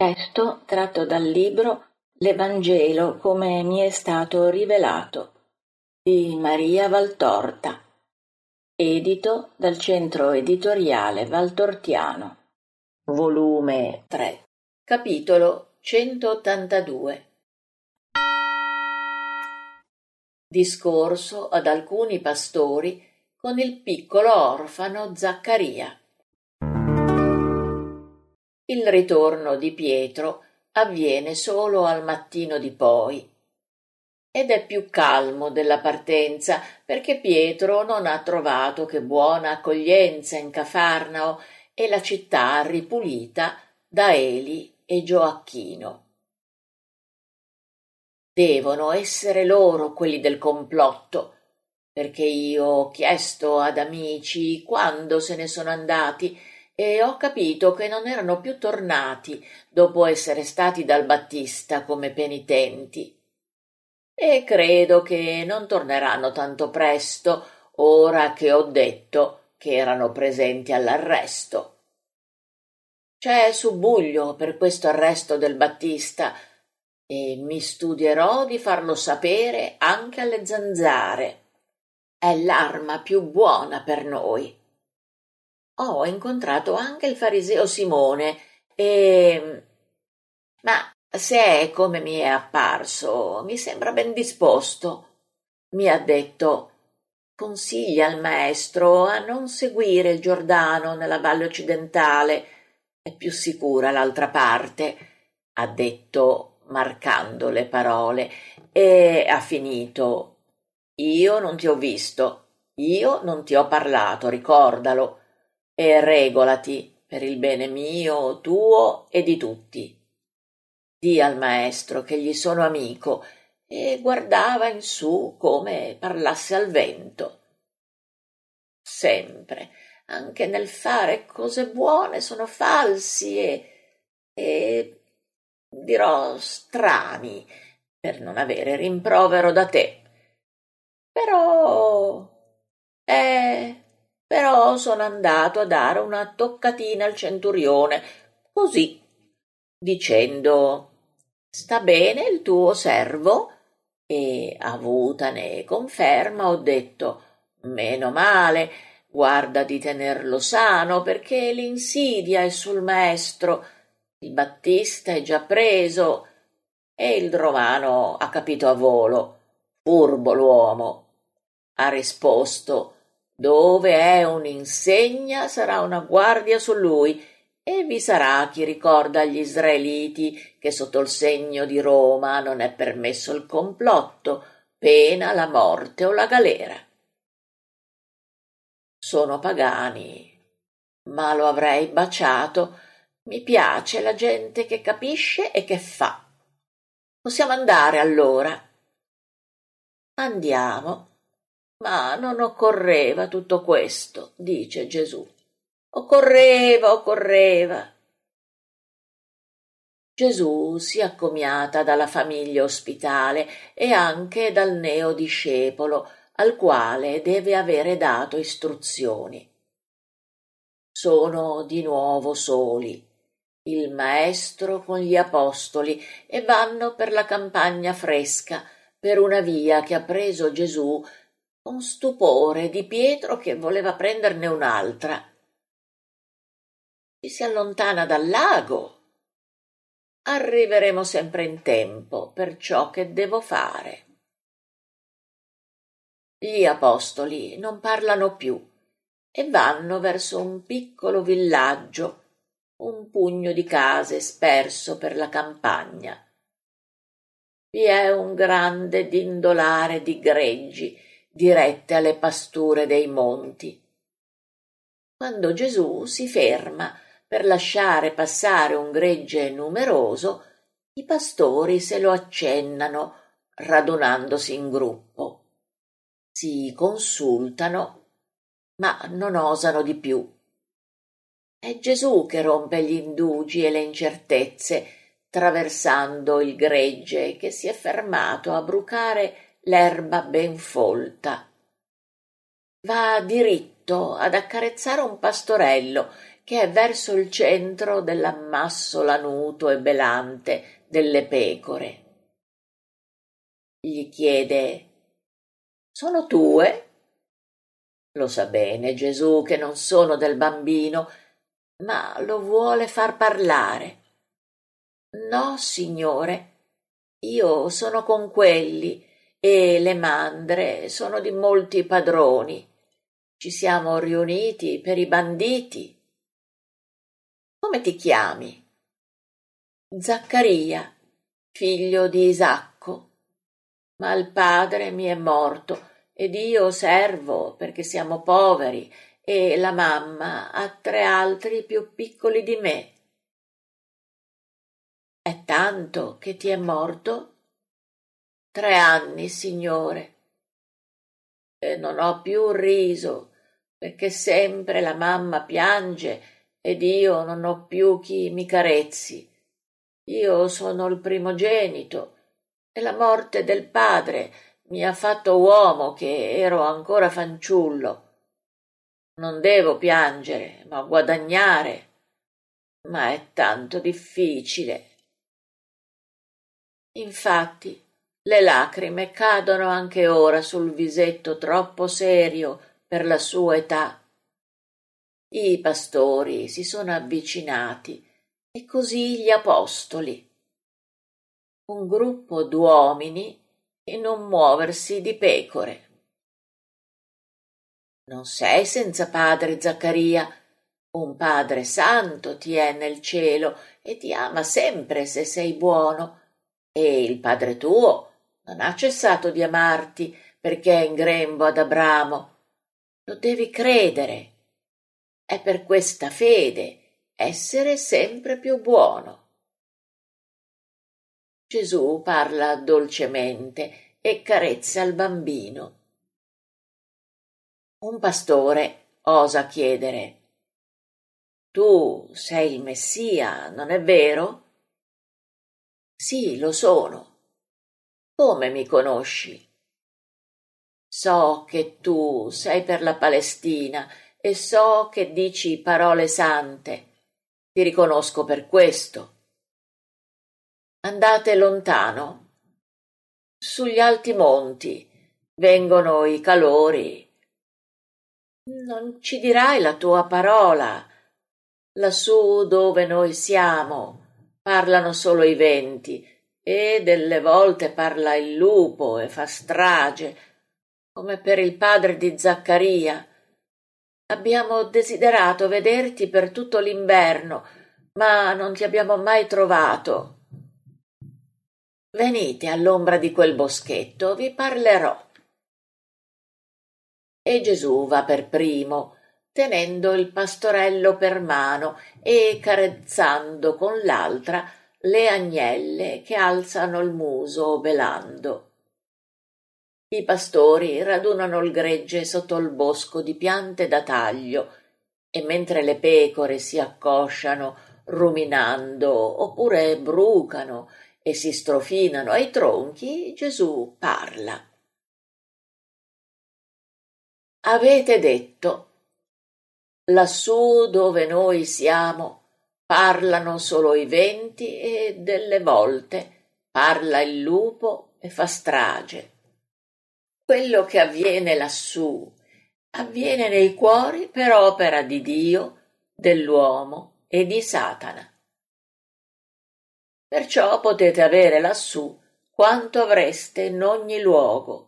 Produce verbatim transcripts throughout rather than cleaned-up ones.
Testo tratto dal libro L'Evangelo come mi è stato rivelato di Maria Valtorta, edito dal Centro Editoriale Valtortiano, volume tre, capitolo centottantadue. Discorso ad alcuni pastori con il piccolo orfano Zaccaria. Il ritorno di Pietro avviene solo al mattino di poi ed è più calmo della partenza, perché Pietro non ha trovato che buona accoglienza in Cafarnao e la città ripulita da Eli e Gioacchino. Devono essere loro quelli del complotto, perché io ho chiesto ad amici quando se ne sono andati e ho capito che non erano più tornati dopo essere stati dal Battista come penitenti. E credo che non torneranno tanto presto, ora che ho detto che erano presenti all'arresto. C'è subbuglio per questo arresto del Battista e mi studierò di farlo sapere anche alle zanzare. È l'arma più buona per noi. Ho incontrato anche il fariseo Simone e... ma se è come mi è apparso, mi sembra ben disposto. Mi ha detto: consiglia al maestro a non seguire il Giordano nella valle occidentale, è più sicura l'altra parte, ha detto marcando le parole, e ha finito: io non ti ho visto, io non ti ho parlato, ricordalo, e regolati per il bene mio, tuo e di tutti. Dì al maestro che gli sono amico, e guardava in su come parlasse al vento. Sempre, anche nel fare cose buone, sono falsi e, e dirò strani, per non avere rimprovero da te. Però, eh, però sono andato a dare una toccatina al centurione, così, dicendo: sta bene il tuo servo? E avutane conferma ho detto: meno male, guarda di tenerlo sano, perché l'insidia è sul maestro, il Battista è già preso. E il romano ha capito a volo, furbo l'uomo. Ha risposto: dove è un'insegna sarà una guardia su lui, e vi sarà chi ricorda agli israeliti che sotto il segno di Roma non è permesso il complotto, pena la morte o la galera. Sono pagani, ma lo avrei baciato. Mi piace la gente che capisce e che fa. Possiamo andare allora? Andiamo. Ma non occorreva tutto questo, dice Gesù. Occorreva, occorreva. Gesù si accomiata dalla famiglia ospitale e anche dal neodiscepolo, al quale deve avere dato istruzioni. Sono di nuovo soli, il maestro con gli apostoli, e vanno per la campagna fresca, per una via che ha preso Gesù con stupore di Pietro che voleva prenderne un'altra. Ci si allontana dal lago. Arriveremo sempre in tempo per ciò che devo fare. Gli apostoli non parlano più e vanno verso un piccolo villaggio, un pugno di case sperso per la campagna. Vi è un grande dindolare di greggi dirette alle pasture dei monti. Quando Gesù si ferma per lasciare passare un gregge numeroso, i pastori se lo accennano, radunandosi in gruppo. Si consultano, ma non osano di più. È Gesù che rompe gli indugi e le incertezze, traversando il gregge che si è fermato a brucare l'erba ben folta. Va diritto ad accarezzare un pastorello che è verso il centro dell'ammasso lanuto e belante delle pecore. Gli chiede: «Sono tue?» Lo sa bene Gesù che non sono del bambino, ma lo vuole far parlare. «No, Signore, io sono con quelli e le mandre sono di molti padroni. Ci siamo riuniti per i banditi». «Come ti chiami?» «Zaccaria, figlio di Isacco. Ma il padre mi è morto ed io servo perché siamo poveri e la mamma ha tre altri più piccoli di me». «È tanto che ti è morto?» «Tre anni, Signore. E non ho più riso perché sempre la mamma piange ed io non ho più chi mi carezzi. Io sono il primogenito e la morte del padre mi ha fatto uomo che ero ancora fanciullo. Non devo piangere, ma guadagnare, ma è tanto difficile». Infatti le lacrime cadono anche ora sul visetto troppo serio per la sua età. I pastori si sono avvicinati e così gli apostoli. Un gruppo d'uomini in un muoversi di pecore. Non sei senza padre, Zaccaria. Un Padre Santo ti è nel cielo e ti ama sempre se sei buono. E il padre tuo non ha cessato di amarti perché è in grembo ad Abramo. Lo devi credere. È per questa fede essere sempre più buono. Gesù parla dolcemente e carezza il bambino. Un pastore osa chiedere: «Tu sei il Messia, non è vero?» «Sì, lo sono». «Come mi conosci?» «So che tu sei per la Palestina e so che dici parole sante. Ti riconosco per questo». «Andate lontano. Sugli alti monti vengono i calori. Non ci dirai la tua parola. Lassù dove noi siamo parlano solo i venti e delle volte parla il lupo e fa strage, come per il padre di Zaccaria. Abbiamo desiderato vederti per tutto l'inverno, ma non ti abbiamo mai trovato. Venite all'ombra di quel boschetto, vi parlerò». E Gesù va per primo, tenendo il pastorello per mano e carezzando con l'altra le agnelle che alzano il muso belando. I pastori radunano il gregge sotto il bosco di piante da taglio e mentre le pecore si accosciano ruminando oppure brucano e si strofinano ai tronchi, Gesù parla. «Avete detto: lassù dove noi siamo parlano solo i venti e delle volte parla il lupo e fa strage. Quello che avviene lassù avviene nei cuori per opera di Dio, dell'uomo e di Satana. Perciò potete avere lassù quanto avreste in ogni luogo.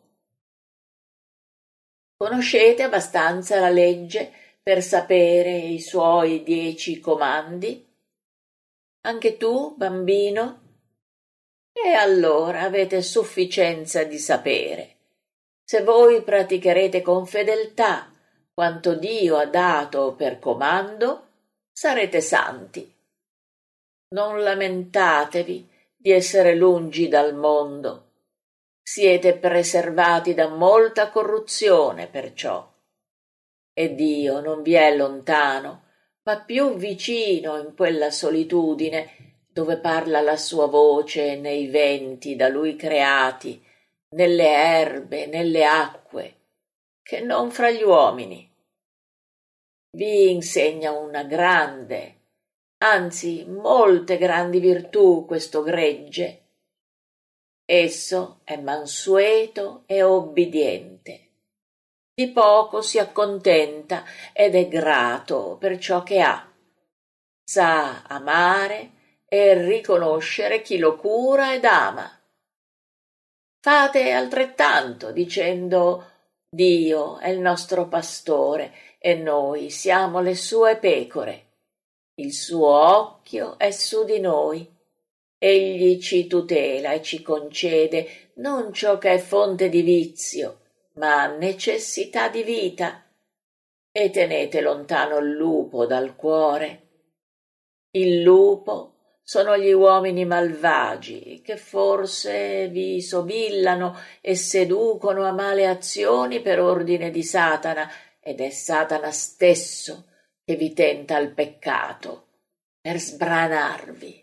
Conoscete abbastanza la legge per sapere i suoi dieci comandi? Anche tu, bambino? E allora avete sufficienza di sapere. Se voi praticherete con fedeltà quanto Dio ha dato per comando, sarete santi. Non lamentatevi di essere lungi dal mondo. Siete preservati da molta corruzione perciò. E Dio non vi è lontano, ma più vicino in quella solitudine dove parla la sua voce nei venti da lui creati, nelle erbe, nelle acque, che non fra gli uomini. vi insegna una grande, anzi molte grandi virtù questo gregge. Esso è mansueto e obbediente, di poco si accontenta ed è grato per ciò che ha, sa amare e riconoscere chi lo cura ed ama. Fate altrettanto dicendo: Dio è il nostro pastore e noi siamo le sue pecore. Il suo occhio è su di noi. Egli ci tutela e ci concede non ciò che è fonte di vizio, ma necessità di vita. E tenete lontano il lupo dal cuore. Il lupo sono gli uomini malvagi che forse vi sobillano e seducono a male azioni per ordine di Satana, ed è Satana stesso che vi tenta al peccato per sbranarvi.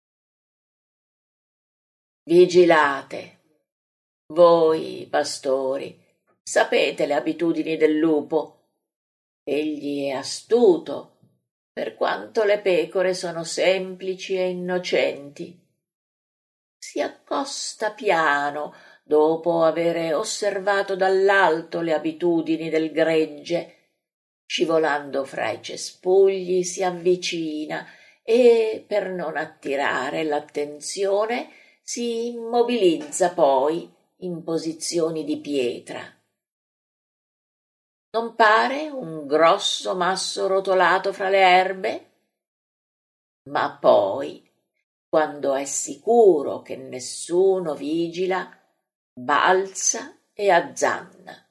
Vigilate, voi pastori, sapete le abitudini del lupo. Egli è astuto, per quanto le pecore sono semplici e innocenti. Si accosta piano, dopo avere osservato dall'alto le abitudini del gregge. Scivolando fra i cespugli si avvicina e, per non attirare l'attenzione, si immobilizza poi in posizioni di pietra. Non pare un grosso masso rotolato fra le erbe? Ma poi, quando è sicuro che nessuno vigila, balza e azzanna.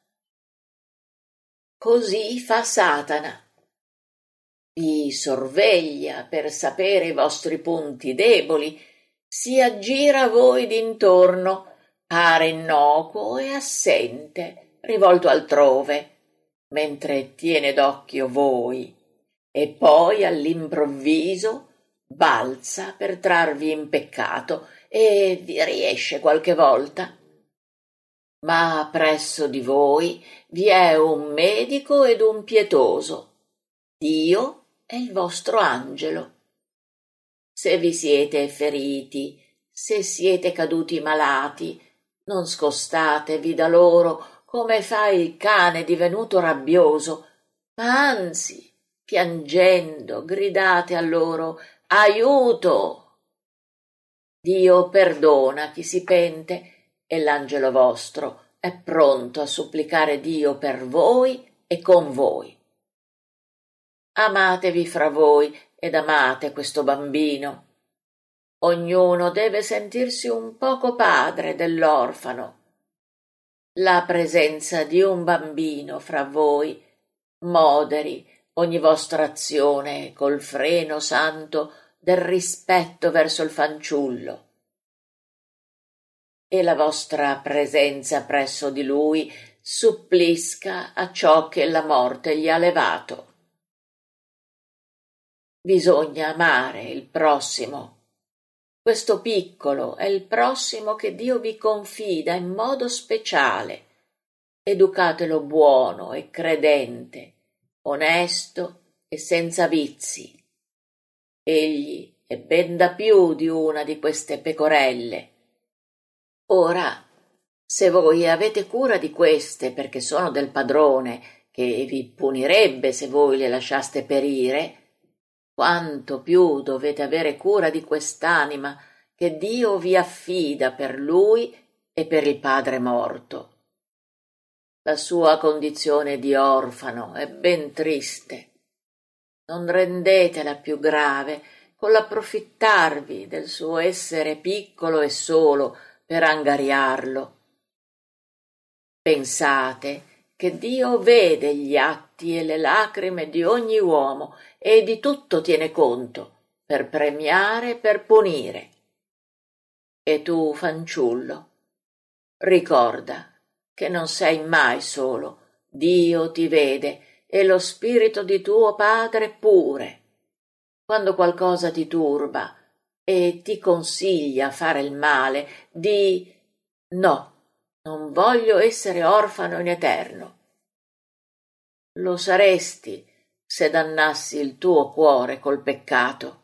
Così fa Satana. Vi sorveglia per sapere i vostri punti deboli, si aggira a voi d'intorno, pare innocuo e assente, rivolto altrove, mentre tiene d'occhio voi, e poi all'improvviso balza per trarvi in peccato e vi riesce qualche volta. Ma presso di voi vi è un medico ed un pietoso. Dio è il vostro angelo. Se vi siete feriti, se siete caduti malati, non scostatevi da loro come fa il cane divenuto rabbioso, ma anzi, piangendo, gridate a loro: aiuto! Dio perdona chi si pente e l'angelo vostro è pronto a supplicare Dio per voi e con voi. Amatevi fra voi ed amate questo bambino. Ognuno deve sentirsi un poco padre dell'orfano. La presenza di un bambino fra voi moderi ogni vostra azione col freno santo del rispetto verso il fanciullo. E la vostra presenza presso di lui supplisca a ciò che la morte gli ha levato. Bisogna amare il prossimo. Questo piccolo è il prossimo che Dio vi confida in modo speciale. Educatelo buono e credente, onesto e senza vizi. Egli è ben da più di una di queste pecorelle. Ora, se voi avete cura di queste perché sono del padrone, che vi punirebbe se voi le lasciaste perire, quanto più dovete avere cura di quest'anima che Dio vi affida per lui e per il padre morto. La sua condizione di orfano è ben triste. Non rendetela più grave con l'approfittarvi del suo essere piccolo e solo per angariarlo. Pensate che Dio vede gli atti e le lacrime di ogni uomo e di tutto tiene conto, per premiare e per punire. E tu, fanciullo, ricorda che non sei mai solo, Dio ti vede e lo spirito di tuo padre pure. Quando qualcosa ti turba e ti consiglia fare il male, di no, non voglio essere orfano in eterno. Lo saresti se dannassi il tuo cuore col peccato.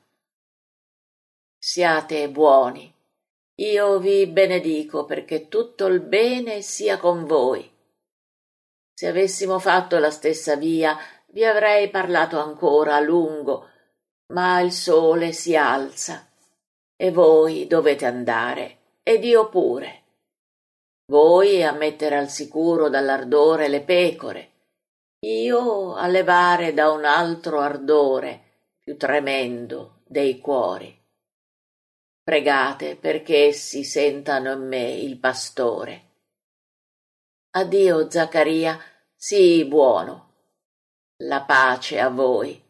Siate buoni, io vi benedico perché tutto il bene sia con voi. Se avessimo fatto la stessa via, vi avrei parlato ancora a lungo, ma il sole si alza e voi dovete andare, ed io pure. Voi a mettere al sicuro dall'ardore le pecore, io a levare da un altro ardore più tremendo dei cuori. Pregate perché essi sentano in me il pastore. Addio, Zaccaria, sii buono. La pace a voi.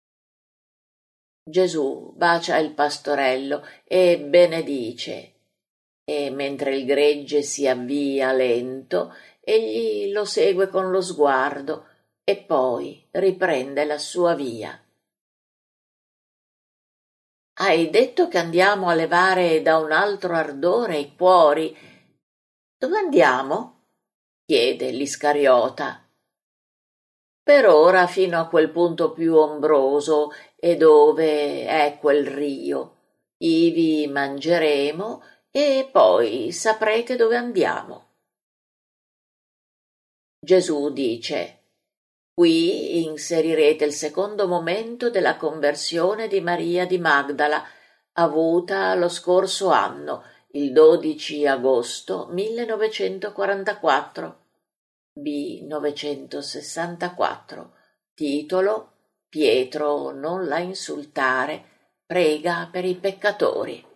Gesù bacia il pastorello e benedice, e mentre il gregge si avvia lento, egli lo segue con lo sguardo e poi riprende la sua via. Hai detto che andiamo a levare da un altro ardore i cuori. Dove andiamo? Chiede l'Iscariota. Per ora fino a quel punto più ombroso e dove è quel rio. Ivi mangeremo e poi saprete dove andiamo. Gesù dice: qui inserirete il secondo momento della conversione di Maria di Magdala, avuta lo scorso anno, il dodici agosto millenovecentoquarantaquattro, B novecentosessantaquattro, titolo: Pietro non la insultare, prega per i peccatori.